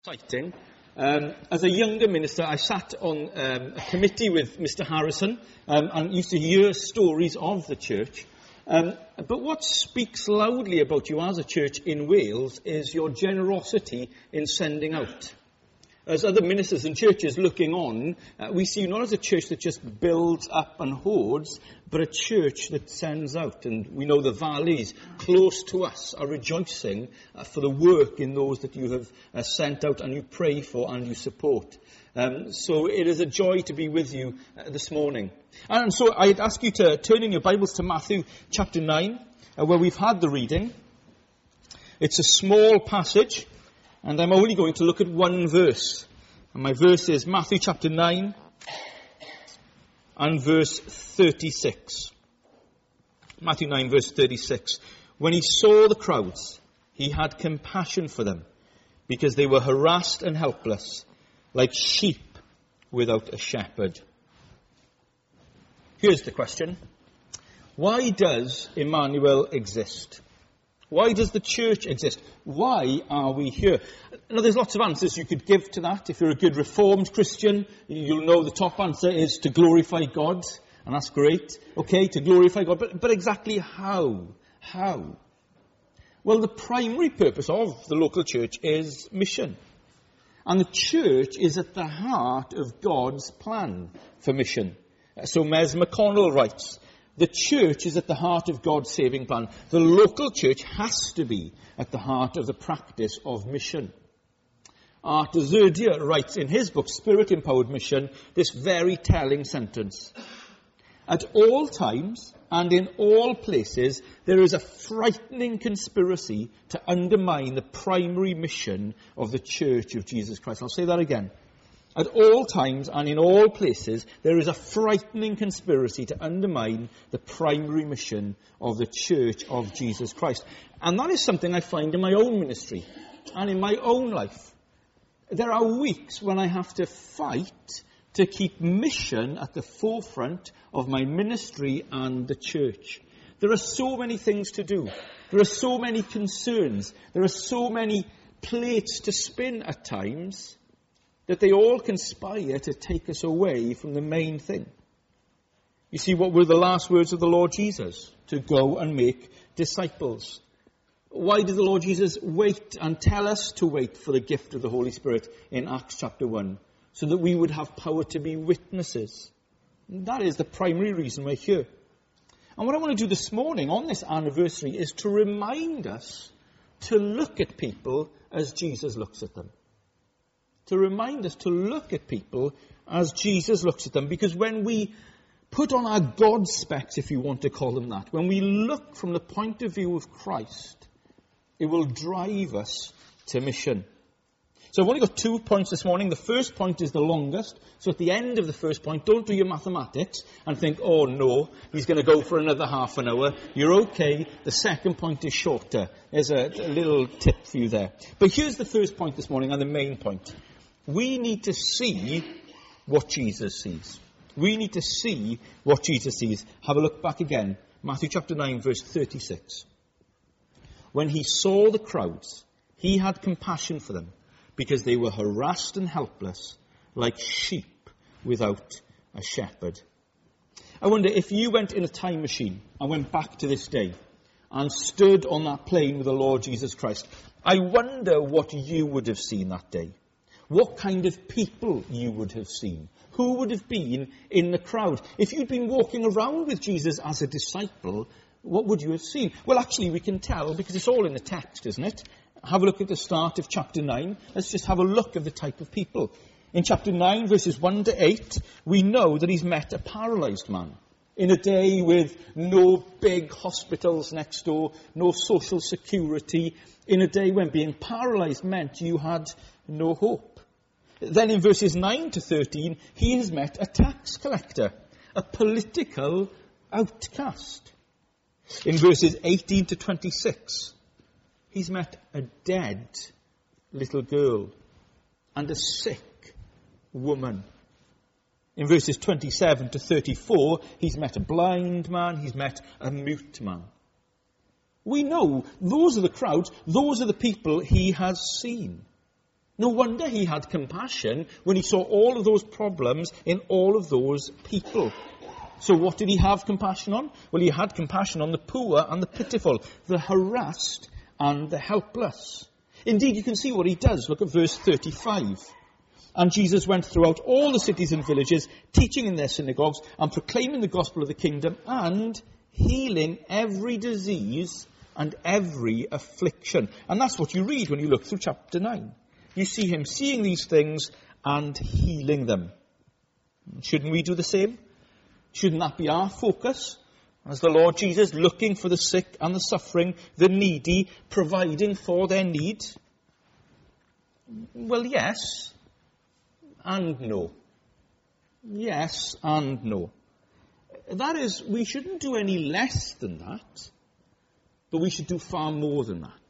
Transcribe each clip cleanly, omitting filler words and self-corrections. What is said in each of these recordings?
Exciting. As a younger minister, I sat on a committee with Mr. Harrison and used to hear stories of the church. But what speaks loudly about you as a church in Wales is your generosity in sending out. As other ministers and churches looking on, we see you not as a church that just builds up and hoards, but a church that sends out. And we know the valleys close to us are rejoicing for the work in those that you have sent out and you pray for and you support. So it is a joy to be with you this morning. And so I'd ask you to turn in your Bibles to Matthew chapter 9, where we've had the reading. It's a small passage, and I'm only going to look at one verse. And my verse is Matthew chapter 9 and verse 36. Matthew 9 verse 36. When he saw the crowds, he had compassion for them, because they were harassed and helpless, like sheep without a shepherd. Here's the question. Why does Emmanuel exist? Why does the church exist? Why are we here? Now, there's lots of answers you could give to that. If you're a good Reformed Christian, you'll know the top answer is to glorify God. And that's great. Okay, to glorify God. But exactly how? How? Well, the primary purpose of the local church is mission. And the church is at the heart of God's plan for mission. So Mes McConnell writes, the church is at the heart of God's saving plan. The local church has to be at the heart of the practice of mission. Arthur Zerdia writes in his book, Spirit Empowered Mission, this very telling sentence. At all times and in all places, there is a frightening conspiracy to undermine the primary mission of the Church of Jesus Christ. I'll say that again. At all times and in all places, there is a frightening conspiracy to undermine the primary mission of the Church of Jesus Christ. And that is something I find in my own ministry and in my own life. There are weeks when I have to fight to keep mission at the forefront of my ministry and the church. There are so many things to do. There are so many concerns. There are so many plates to spin at times, that they all conspire to take us away from the main thing. You see, what were the last words of the Lord Jesus? To go and make disciples. Why did the Lord Jesus wait and tell us to wait for the gift of the Holy Spirit in Acts chapter 1? So that we would have power to be witnesses. And that is the primary reason we're here. And what I want to do this morning on this anniversary is to remind us to look at people as Jesus looks at them. To remind us to look at people as Jesus looks at them. Because when we put on our God specs, if you want to call them that, when we look from the point of view of Christ, it will drive us to mission. So I've only got 2 points this morning. The first point is the longest. So at the end of the first point, don't do your mathematics and think, oh no, he's going to go for another half an hour. You're okay. The second point is shorter. There's a little tip for you there. But here's the first point this morning and the main point. We need to see what Jesus sees. We need to see what Jesus sees. Have a look back again. Matthew chapter 9, verse 36. When he saw the crowds, he had compassion for them, because they were harassed and helpless, like sheep without a shepherd. I wonder if you went in a time machine and went back to this day and stood on that plane with the Lord Jesus Christ, I wonder what you would have seen that day. What kind of people you would have seen. Who would have been in the crowd? If you'd been walking around with Jesus as a disciple, what would you have seen? Well, actually, we can tell because it's all in the text, isn't it? Have a look at the start of chapter 9. Let's just have a look at the type of people. In chapter 9, verses 1 to 8, we know that he's met a paralyzed man. In a day with no big hospitals next door, no social security. In a day when being paralyzed meant you had no hope. Then in verses 9 to 13, he has met a tax collector, a political outcast. In verses 18 to 26, he's met a dead little girl and a sick woman. In verses 27 to 34, he's met a blind man, he's met a mute man. We know those are the crowds, those are the people he has seen. No wonder he had compassion when he saw all of those problems in all of those people. So what did he have compassion on? Well, he had compassion on the poor and the pitiful, the harassed and the helpless. Indeed, you can see what he does. Look at verse 35. And Jesus went throughout all the cities and villages, teaching in their synagogues and proclaiming the gospel of the kingdom and healing every disease and every affliction. And that's what you read when you look through chapter 9. You see him seeing these things and healing them. Shouldn't we do the same? Shouldn't that be our focus? As the Lord Jesus, looking for the sick and the suffering, the needy, providing for their need? Well, yes and no. Yes and no. That is, we shouldn't do any less than that, but we should do far more than that.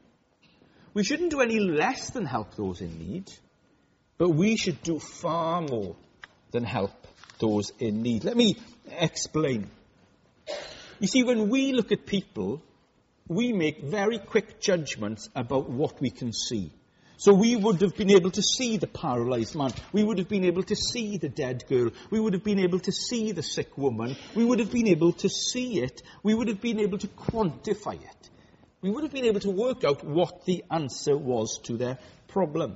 We shouldn't do any less than help those in need, but we should do far more than help those in need. Let me explain. You see, when we look at people, we make very quick judgments about what we can see. So we would have been able to see the paralyzed man. We would have been able to see the dead girl. We would have been able to see the sick woman. We would have been able to see it. We would have been able to quantify it. We would have been able to work out what the answer was to their problem.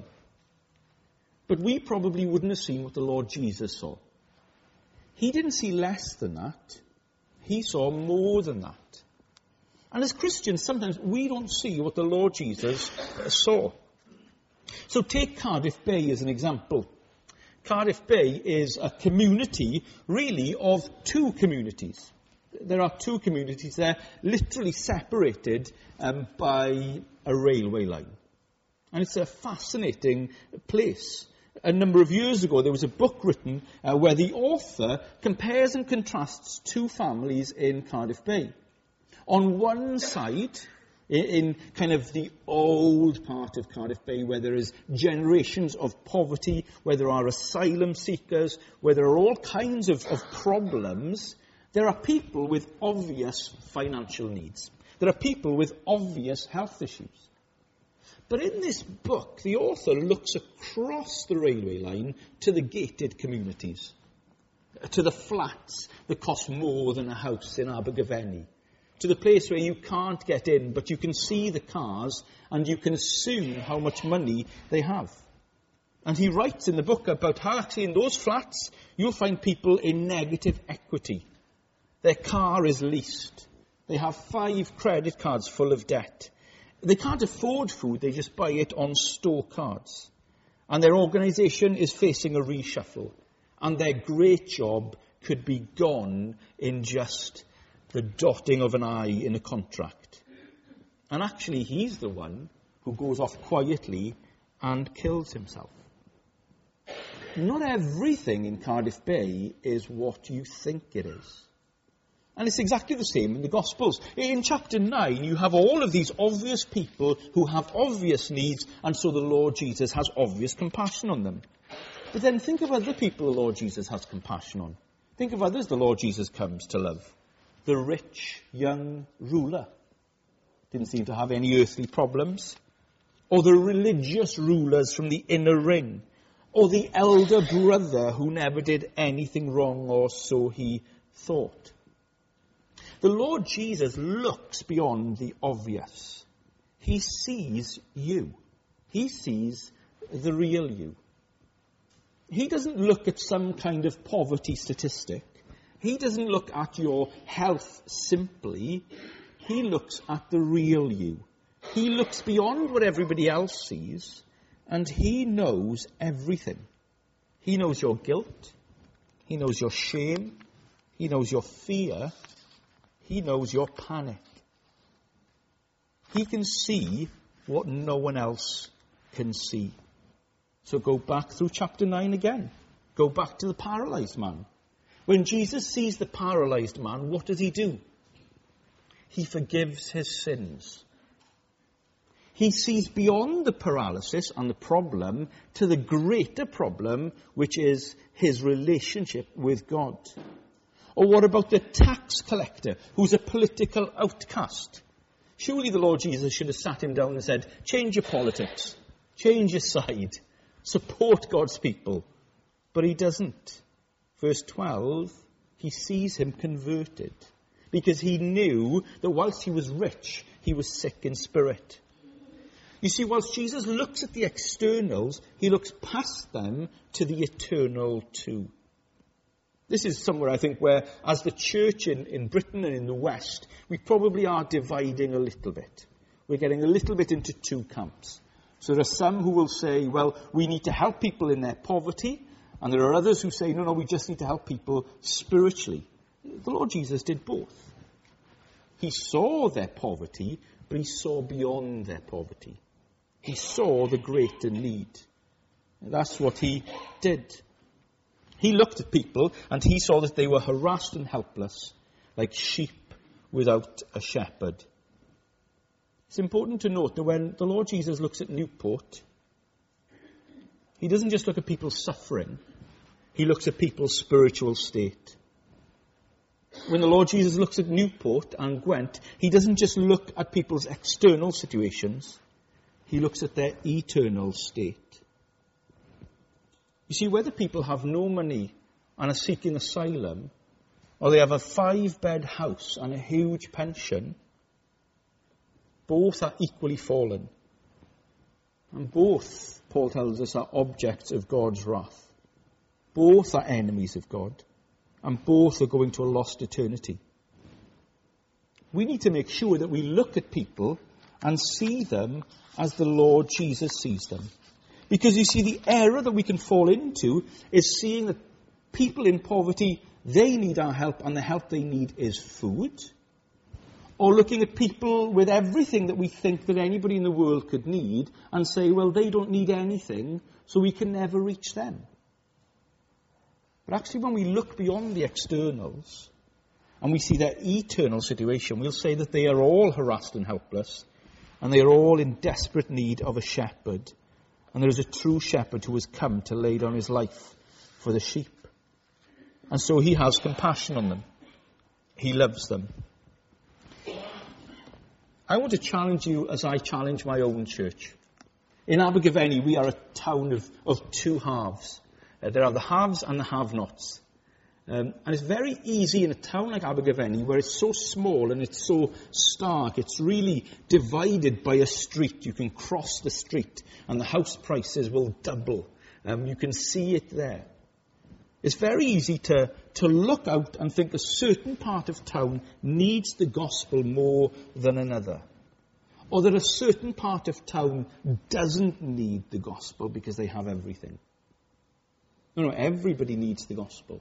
But we probably wouldn't have seen what the Lord Jesus saw. He didn't see less than that. He saw more than that. And as Christians, sometimes we don't see what the Lord Jesus saw. So take Cardiff Bay as an example. Cardiff Bay is a community, really, of two communities. There are two communities there, literally separated by a railway line. And it's a fascinating place. A number of years ago, there was a book written where the author compares and contrasts two families in Cardiff Bay. On one side, in kind of the old part of Cardiff Bay, where there is generations of poverty, where there are asylum seekers, where there are all kinds of problems, there are people with obvious financial needs. There are people with obvious health issues. But in this book, the author looks across the railway line to the gated communities, to the flats that cost more than a house in Abergavenny, to the place where you can't get in, but you can see the cars and you can assume how much money they have. And he writes in the book about how actually in those flats you'll find people in negative equity. Their car is leased. They have 5 credit cards full of debt. They can't afford food, they just buy it on store cards. And their organisation is facing a reshuffle. And their great job could be gone in just the dotting of an I in a contract. And actually, he's the one who goes off quietly and kills himself. Not everything in Cardiff Bay is what you think it is. And it's exactly the same in the Gospels. In chapter 9, you have all of these obvious people who have obvious needs, and so the Lord Jesus has obvious compassion on them. But then think of other people the Lord Jesus has compassion on. Think of others the Lord Jesus comes to love. The rich young ruler didn't seem to have any earthly problems. Or the religious rulers from the inner ring. Or the elder brother who never did anything wrong, or so he thought. The Lord Jesus looks beyond the obvious. He sees you. He sees the real you. He doesn't look at some kind of poverty statistic. He doesn't look at your health simply. He looks at the real you. He looks beyond what everybody else sees, and he knows everything. He knows your guilt. He knows your shame. He knows your fear. He knows your panic. He can see what no one else can see. So go back through chapter 9 again. Go back to the paralyzed man. When Jesus sees the paralyzed man, what does he do? He forgives his sins. He sees beyond the paralysis and the problem to the greater problem, which is his relationship with God. Or what about the tax collector, who's a political outcast? Surely the Lord Jesus should have sat him down and said, change your politics. change his side, support God's people. But he doesn't. Verse 12, he sees him converted because he knew that whilst he was rich, he was sick in spirit. You see, whilst Jesus looks at the externals, he looks past them to the eternal too. This is somewhere, I think, where, as the church in Britain and in the West, we probably are dividing a little bit. We're getting a little bit into two camps. So there are some who will say, well, we need to help people in their poverty, and there are others who say, no, we just need to help people spiritually. The Lord Jesus did both. He saw their poverty, but he saw beyond their poverty. He saw the greater need. That's what he did. He looked at people and he saw that they were harassed and helpless, like sheep without a shepherd. It's important to note that when the Lord Jesus looks at Newport, he doesn't just look at people's suffering, he looks at people's spiritual state. When the Lord Jesus looks at Newport and Gwent, he doesn't just look at people's external situations, he looks at their eternal state. You see, whether people have no money and are seeking asylum, or they have a 5-bed house and a huge pension, both are equally fallen. And both, Paul tells us, are objects of God's wrath. Both are enemies of God. And both are going to a lost eternity. We need to make sure that we look at people and see them as the Lord Jesus sees them. Because you see, the error that we can fall into is seeing that people in poverty, they need our help, and the help they need is food. Or looking at people with everything that we think that anybody in the world could need and say, well, they don't need anything, so we can never reach them. But actually, when we look beyond the externals and we see their eternal situation, we'll say that they are all harassed and helpless, and they are all in desperate need of a shepherd. And there is a true shepherd who has come to lay down his life for the sheep. And so he has compassion on them. He loves them. I want to challenge you as I challenge my own church. In Abergavenny, we are a town of two halves. There are the haves and the have-nots. And it's very easy in a town like Abergavenny, where it's so small and it's so stark, it's really divided by a street. You can cross the street and the house prices will double. You can see it there. It's very easy to look out and think a certain part of town needs the gospel more than another. Or that a certain part of town doesn't need the gospel because they have everything. No, everybody needs the gospel.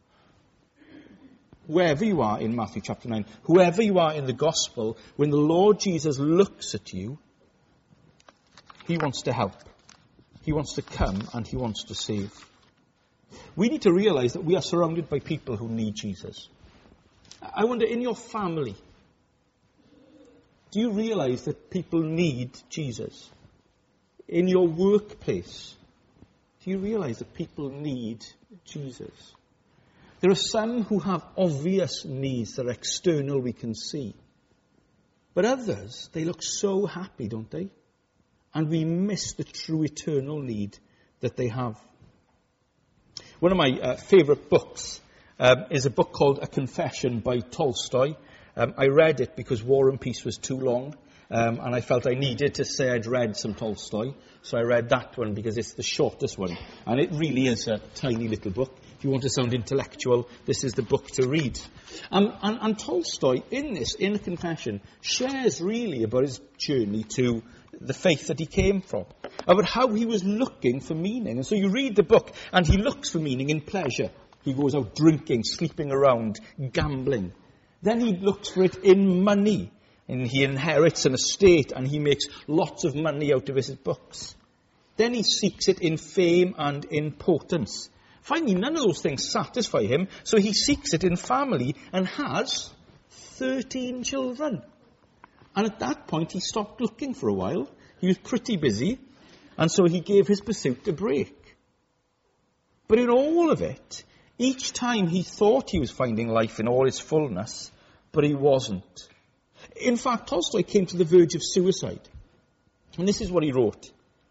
Wherever you are in Matthew chapter 9, whoever you are in the gospel, when the Lord Jesus looks at you, he wants to help. He wants to come and he wants to save. We need to realize that we are surrounded by people who need Jesus. I wonder, in your family, do you realize that people need Jesus? In your workplace, do you realize that people need Jesus? There are some who have obvious needs that are external, we can see. But others, they look so happy, don't they? And we miss the true eternal need that they have. One of my favourite books is a book called A Confession by Tolstoy. I read it because War and Peace was too long, and I felt I needed to say I'd read some Tolstoy. So I read that one because it's the shortest one. And it really is a tiny little book. If you want to sound intellectual, this is the book to read. And Tolstoy, in A Confession, shares really about his journey to the faith that he came from, about how he was looking for meaning. And so you read the book, and he looks for meaning in pleasure. He goes out drinking, sleeping around, gambling. Then he looks for it in money, and he inherits an estate, and he makes lots of money out of his books. Then he seeks it in fame and importance. Finally, none of those things satisfy him, so he seeks it in family and has 13 children. And at that point, he stopped looking for a while. He was pretty busy, and so he gave his pursuit a break. But in all of it, each time he thought he was finding life in all its fullness, but he wasn't. In fact, Tolstoy came to the verge of suicide. And this is what he wrote.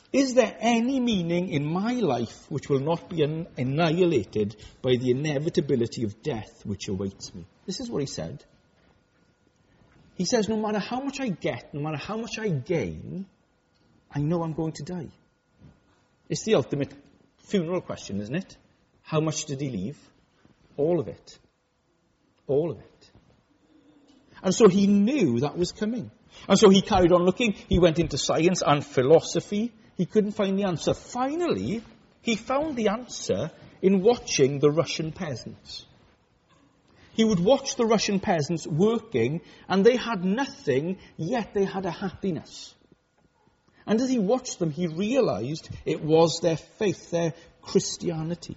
Is there any meaning in my life which will not be annihilated by the inevitability of death which awaits me? This is what he said. He says, no matter how much I get, no matter how much I gain, I know I'm going to die. It's the ultimate funeral question, isn't it? How much did he leave? All of it. All of it. And so he knew that was coming. And so he carried on looking. He went into science and philosophy. He couldn't find the answer. Finally, he found the answer in watching the Russian peasants. He would watch the Russian peasants working, and they had nothing, yet they had a happiness. And as he watched them, he realized it was their faith, their Christianity.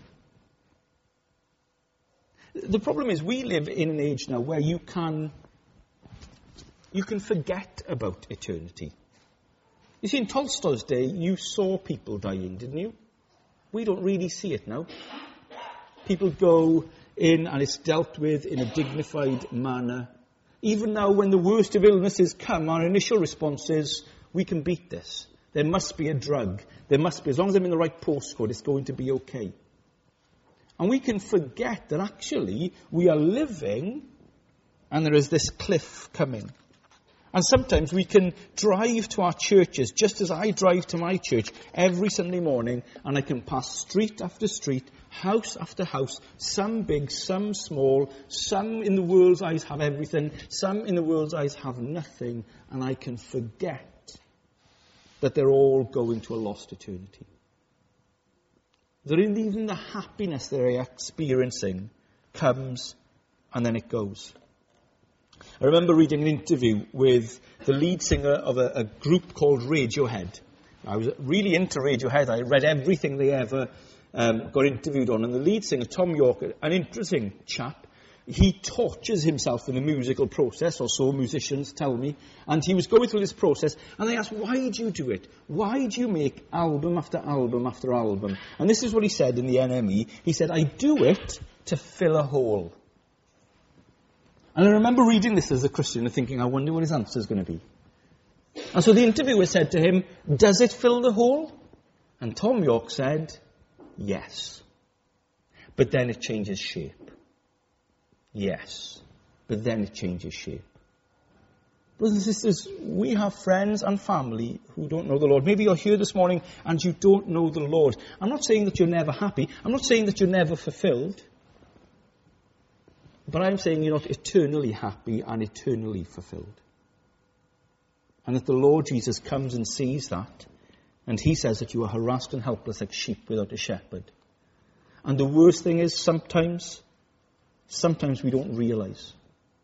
The problem is we live in an age now where you can forget about eternity. You see, in Tolstoy's day, you saw people dying, didn't you? We don't really see it now. People go in and it's dealt with in a dignified manner. Even now, when the worst of illnesses come, our initial response is, we can beat this. There must be a drug. There must be, as long as I'm in the right postcode, it's going to be okay. And we can forget that actually we are living and there is this cliff coming. And sometimes we can drive to our churches, just as I drive to my church every Sunday morning, and I can pass street after street, house after house, some big, some small, some in the world's eyes have everything, some in the world's eyes have nothing, and I can forget that they're all going to a lost eternity. That even the happiness they're experiencing comes and then it goes. I remember reading an interview with the lead singer of a group called Radiohead. I was really into Radiohead. I read everything they ever got interviewed on. And the lead singer, Tom York, an interesting chap, he tortures himself in the musical process, or so musicians tell me. And he was going through this process, and they asked, why do you do it? Why do you make album after album after album? And this is what he said in the NME. He said, I do it to fill a hole. And I remember reading this as a Christian and thinking, I wonder what his answer is going to be. And so the interviewer said to him, does it fill the hole? And Tom York said, yes. But then it changes shape. Yes. But then it changes shape. Brothers and sisters, we have friends and family who don't know the Lord. Maybe you're here this morning and you don't know the Lord. I'm not saying that you're never happy. I'm not saying that you're never fulfilled. But I'm saying you're not eternally happy and eternally fulfilled. And that the Lord Jesus comes and sees that, and he says that you are harassed and helpless like sheep without a shepherd. And the worst thing is sometimes we don't realize.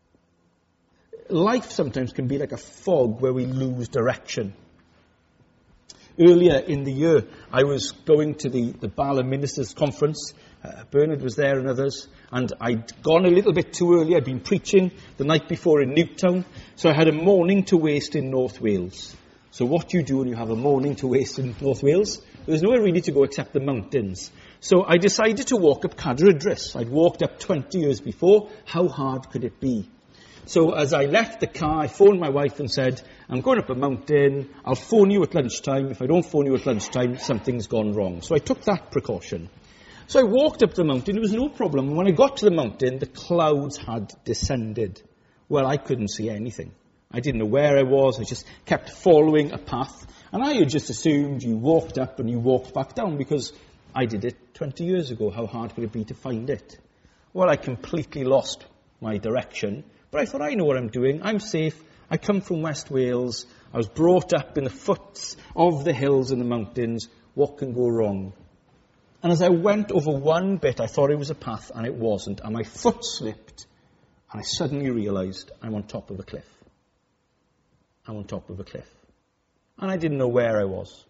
Life sometimes can be like a fog where we lose direction. Earlier in the year, I was going to the Bala Ministers Conference. Bernard was there and others. And I'd gone a little bit too early. I'd been preaching the night before in Newtown. So I had a morning to waste in North Wales. So what do you do when you have a morning to waste in North Wales? There's nowhere really to go except the mountains. So I decided to walk up Cadair Idris. I'd walked up 20 years before. How hard could it be? So as I left the car, I phoned my wife and said, I'm going up a mountain. I'll phone you at lunchtime. If I don't phone you at lunchtime, something's gone wrong. So I took that precaution. So I walked up the mountain. It was no problem. And when I got to the mountain, the clouds had descended. Well, I couldn't see anything. I didn't know where I was. I just kept following a path. And I had just assumed you walked up and you walked back down because I did it 20 years ago. How hard could it be to find it? Well, I completely lost my direction. But I thought, I know what I'm doing. I'm safe. I come from West Wales. I was brought up in the foots of the hills and the mountains. What can go wrong? And as I went over one bit, I thought it was a path, and it wasn't. And my foot slipped, and I suddenly realized I'm on top of a cliff. I'm on top of a cliff. And I didn't know where I was.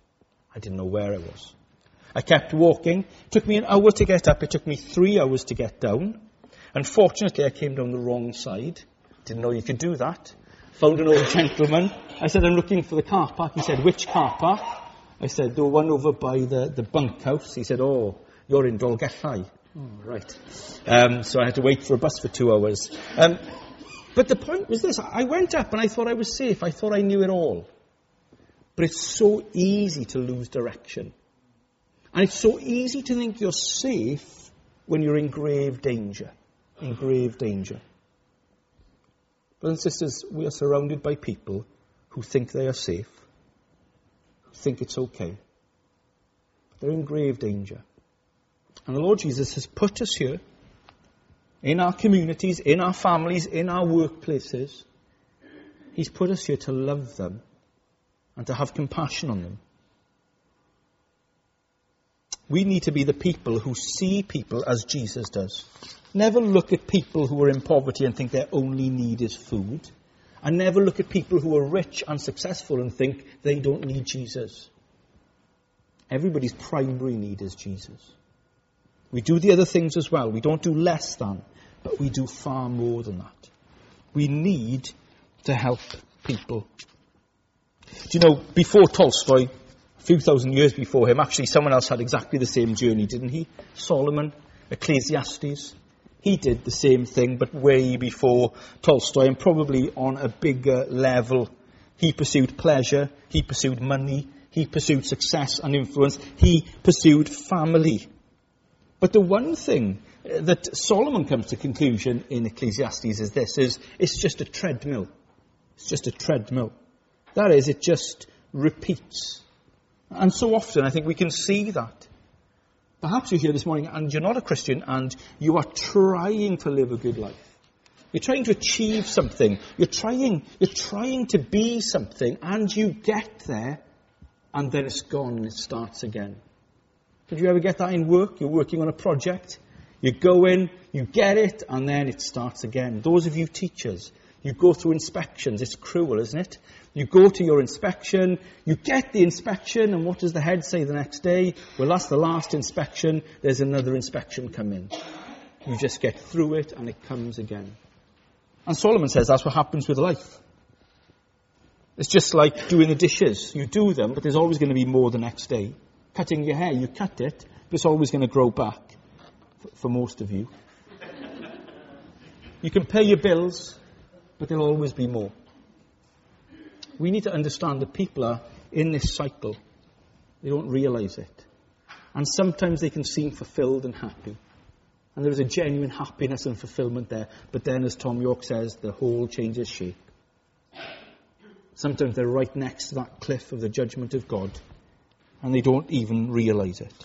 I kept walking. It took me an hour to get up. It took me 3 hours to get down. Unfortunately, I came down the wrong side. Didn't know you could do that. Found an old gentleman. I said, I'm looking for the car park. He said, which car park? I said, the one over by the bunkhouse. He said, oh, you're in Dolgellau. Oh, right. So I had to wait for a bus for 2 hours. But the point was this. I went up and I thought I was safe. I thought I knew it all. But it's so easy to lose direction. And it's so easy to think you're safe when you're in grave danger. In grave danger. Brothers and sisters, we are surrounded by people who think they are safe, who think it's okay. They're in grave danger. And the Lord Jesus has put us here, in our communities, in our families, in our workplaces. He's put us here to love them and to have compassion on them. We need to be the people who see people as Jesus does. Never look at people who are in poverty and think their only need is food. And never look at people who are rich and successful and think they don't need Jesus. Everybody's primary need is Jesus. We do the other things as well. We don't do less than, but we do far more than that. We need to help people. Do you know, before Tolstoy, a few thousand years before him, actually someone else had exactly the same journey, didn't he? Solomon, Ecclesiastes. He did the same thing, but way before Tolstoy, and probably on a bigger level. He pursued pleasure, he pursued money, he pursued success and influence, he pursued family. But the one thing that Solomon comes to conclusion in Ecclesiastes is this, it's just a treadmill. It's just a treadmill. That is, it just repeats. And so often I think we can see that. Perhaps you're here this morning and you're not a Christian and you are trying to live a good life. You're trying to achieve something. You're trying to be something, and you get there and then it's gone and it starts again. Did you ever get that in work? You're working on a project. You go in, you get it, and then it starts again. Those of you teachers, you go through inspections. It's cruel, isn't it? You go to your inspection, you get the inspection, and what does the head say the next day? Well, that's the last inspection. There's another inspection coming. You just get through it, and it comes again. And Solomon says that's what happens with life. It's just like doing the dishes. You do them, but there's always going to be more the next day. Cutting your hair, you cut it, but it's always going to grow back, for most of you. You can pay your bills, but there'll always be more. We need to understand that people are in this cycle. They don't realise it. And sometimes they can seem fulfilled and happy. And there is a genuine happiness and fulfillment there. But then, as Tom York says, the whole changes shape. Sometimes they're right next to that cliff of the judgment of God, and they don't even realise it.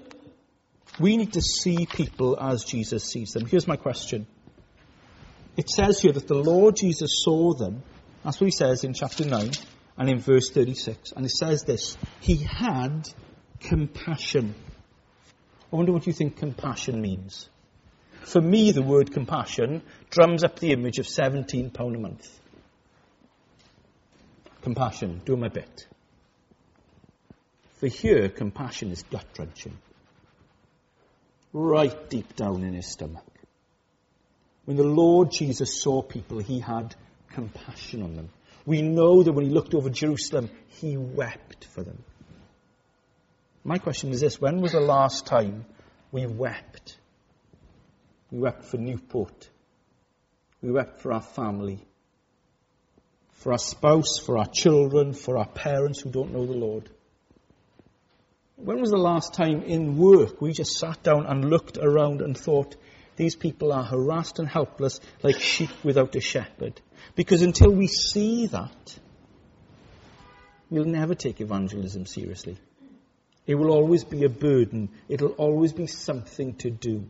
We need to see people as Jesus sees them. Here's my question. It says here that the Lord Jesus saw them. That's what he says in chapter 9 and in verse 36. And it says this, he had compassion. I wonder what you think compassion means. For me, the word compassion drums up the image of £17 a month. Compassion, doing my bit. For here, compassion is gut-wrenching. Right deep down in his stomach. When the Lord Jesus saw people, he had compassion on them. We know that when he looked over Jerusalem, he wept for them. My question is this, when was the last time we wept? We wept for Newport. We wept for our family. For our spouse, for our children, for our parents who don't know the Lord. When was the last time in work we just sat down and looked around and thought, these people are harassed and helpless like sheep without a shepherd? Because until we see that, we'll never take evangelism seriously. It will always be a burden. It'll always be something to do.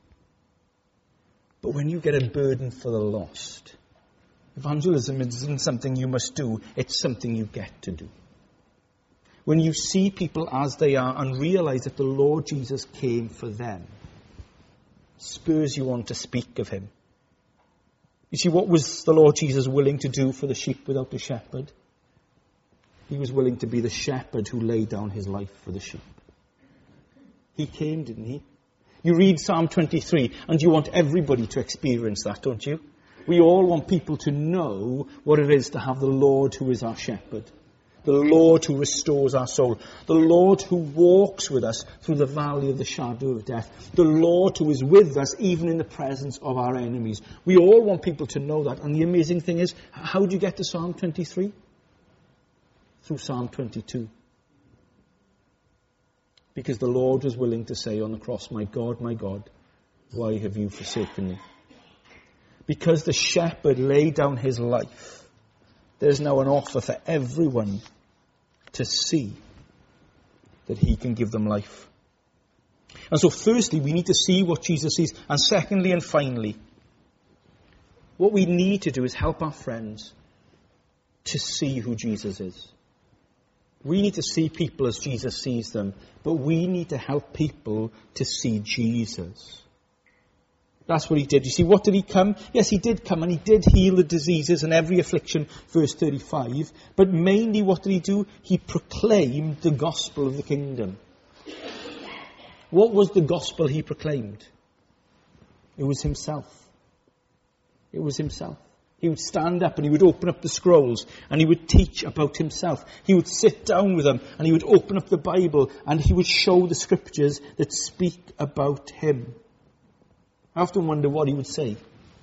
But when you get a burden for the lost, evangelism isn't something you must do, it's something you get to do. When you see people as they are and realize that the Lord Jesus came for them, spurs you on to speak of him. You see, what was the Lord Jesus willing to do for the sheep without a shepherd? He was willing to be the shepherd who laid down his life for the sheep. He came, didn't he? You read Psalm 23 and you want everybody to experience that, don't you? We all want people to know what it is to have the Lord who is our shepherd. The Lord who restores our soul. The Lord who walks with us through the valley of the shadow of death. The Lord who is with us even in the presence of our enemies. We all want people to know that. And the amazing thing is, how do you get to Psalm 23? through Psalm 22. Because the Lord was willing to say on the cross, my God, why have you forsaken me? Because the shepherd laid down his life, there's now an offer for everyone to see that he can give them life. And so firstly, we need to see what Jesus sees. And secondly and finally, what we need to do is help our friends to see who Jesus is. We need to see people as Jesus sees them, but we need to help people to see Jesus. That's what he did. You see, what did he come? Yes, he did come and he did heal the diseases and every affliction, verse 35. But mainly what did he do? He proclaimed the gospel of the kingdom. What was the gospel he proclaimed? It was himself. It was himself. He would stand up and he would open up the scrolls and he would teach about himself. He would sit down with them and he would open up the Bible and he would show the scriptures that speak about him. I often wonder what he would say.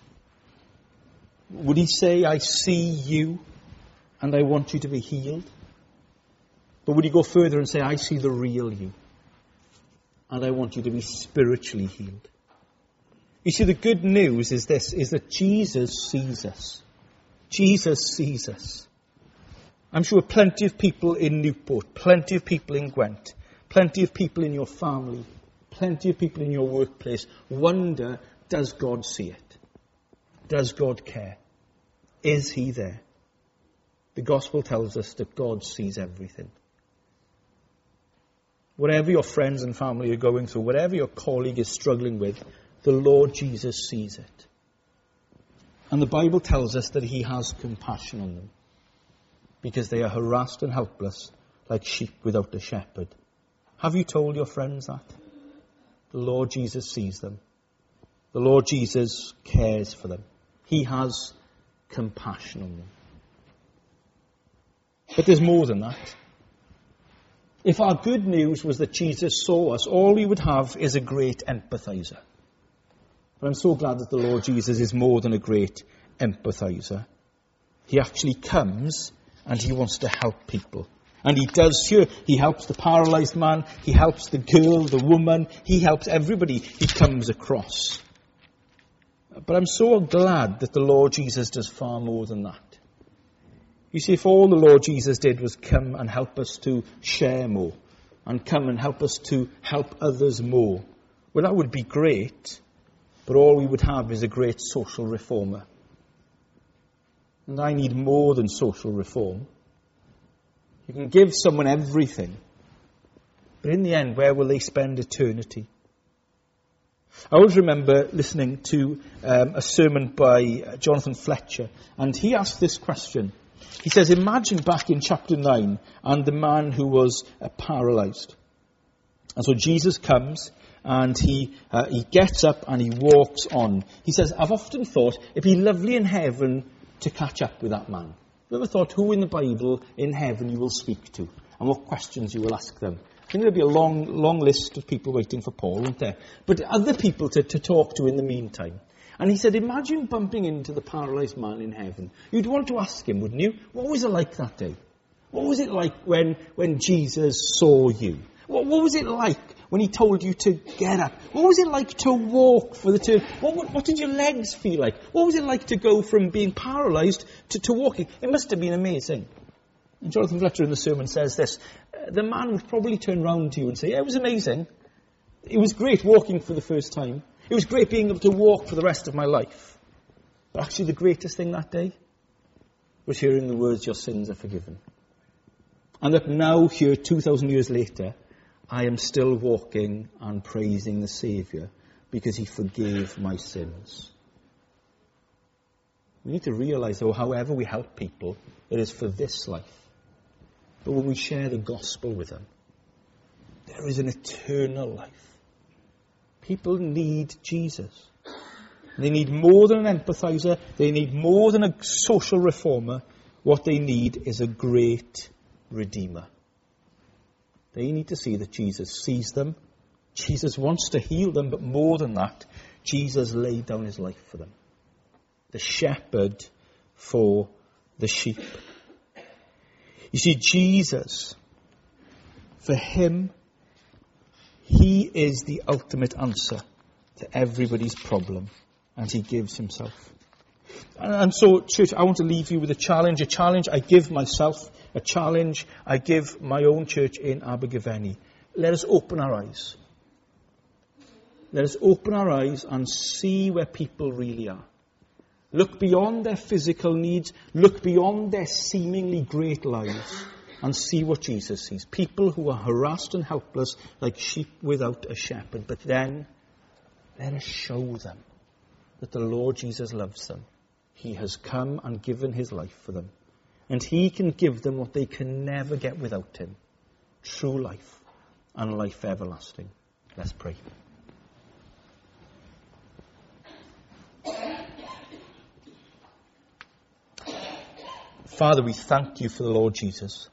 Would he say, I see you and I want you to be healed? But would he go further and say, I see the real you and I want you to be spiritually healed? You see, the good news is this, is that Jesus sees us. Jesus sees us. I'm sure plenty of people in Newport, plenty of people in Gwent, plenty of people in your family, plenty of people in your workplace wonder, does God see it? Does God care? Is he there? The gospel tells us that God sees everything. Whatever your friends and family are going through, whatever your colleague is struggling with, the Lord Jesus sees it. And the Bible tells us that he has compassion on them because they are harassed and helpless like sheep without a shepherd. Have you told your friends that? The Lord Jesus sees them. The Lord Jesus cares for them. He has compassion on them. But there's more than that. If our good news was that Jesus saw us, all we would have is a great empathizer. But I'm so glad that the Lord Jesus is more than a great empathizer. He actually comes and he wants to help people. And he does here. He helps the paralyzed man. He helps the girl, the woman. He helps everybody he comes across. But I'm so glad that the Lord Jesus does far more than that. You see, if all the Lord Jesus did was come and help us to share more and come and help us to help others more, well, that would be great. But all we would have is a great social reformer. And I need more than social reform. You can give someone everything. But in the end, where will they spend eternity? I always remember listening to a sermon by Jonathan Fletcher. And he asked this question. He says, imagine back in chapter 9 and the man who was paralyzed. And so Jesus comes. And he gets up and he walks on. He says, I've often thought it'd be lovely in heaven to catch up with that man. Have you ever thought who in the Bible in heaven you will speak to and what questions you will ask them? I think there'll be a long list of people waiting for Paul, won't there? But other people to talk to in the meantime. And he said, imagine bumping into the paralyzed man in heaven. You'd want to ask him, wouldn't you? What was it like that day? What was it like when Jesus saw you? What was it like when he told you to get up? What was it like to walk for the turn? What did your legs feel like? What was it like to go from being paralyzed to walking? It must have been amazing. And Jonathan Fletcher in the sermon says this. The man would probably turn round to you and say, yeah, it was amazing. It was great walking for the first time. It was great being able to walk for the rest of my life. But actually the greatest thing that day was hearing the words, your sins are forgiven. And that now here, 2,000 years later, I am still walking and praising the Saviour because he forgave my sins. We need to realise, though, however we help people, it is for this life. But when we share the gospel with them, there is an eternal life. People need Jesus. They need more than an empathizer. They need more than a social reformer. What they need is a great Redeemer. They need to see that Jesus sees them. Jesus wants to heal them, but more than that, Jesus laid down his life for them. The shepherd for the sheep. You see, Jesus, for him, he is the ultimate answer to everybody's problem, and he gives himself. And so, church, I want to leave you with a challenge I give myself, a challenge I give my own church in Abergavenny. Let us open our eyes. Let us open our eyes and see where people really are. Look beyond their physical needs, look beyond their seemingly great lives, and see what Jesus sees. People who are harassed and helpless like sheep without a shepherd. But then, let us show them that the Lord Jesus loves them. He has come and given his life for them. And he can give them what they can never get without him. True life and life everlasting. Let's pray. Father, we thank you for the Lord Jesus.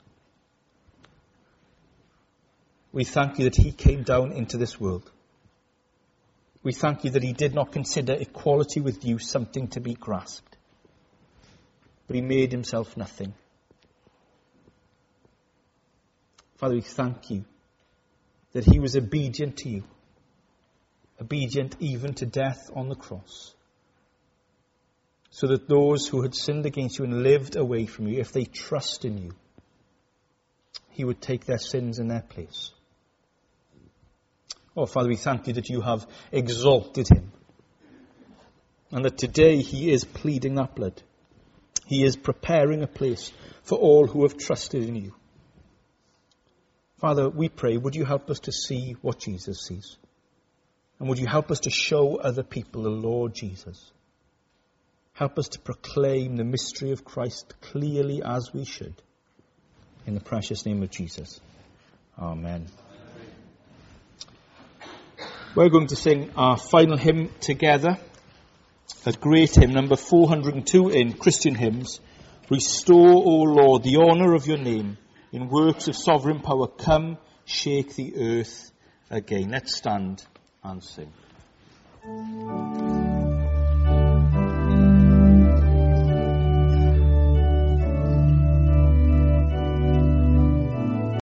We thank you that he came down into this world. We thank you that he did not consider equality with you something to be grasped, but he made himself nothing. Father, we thank you that he was obedient to you, obedient even to death on the cross, so that those who had sinned against you and lived away from you, if they trust in you, he would take their sins in their place. Oh, Father, we thank you that you have exalted him, and that today he is pleading that blood. He is preparing a place for all who have trusted in you. Father, we pray, would you help us to see what Jesus sees? And would you help us to show other people the Lord Jesus? Help us to proclaim the mystery of Christ clearly as we should. In the precious name of Jesus. Amen. We're going to sing our final hymn together. A great hymn, number 402 in Christian Hymns. Restore, O Lord, the honour of your name. In works of sovereign power, come, shake the earth again. Let's stand and sing.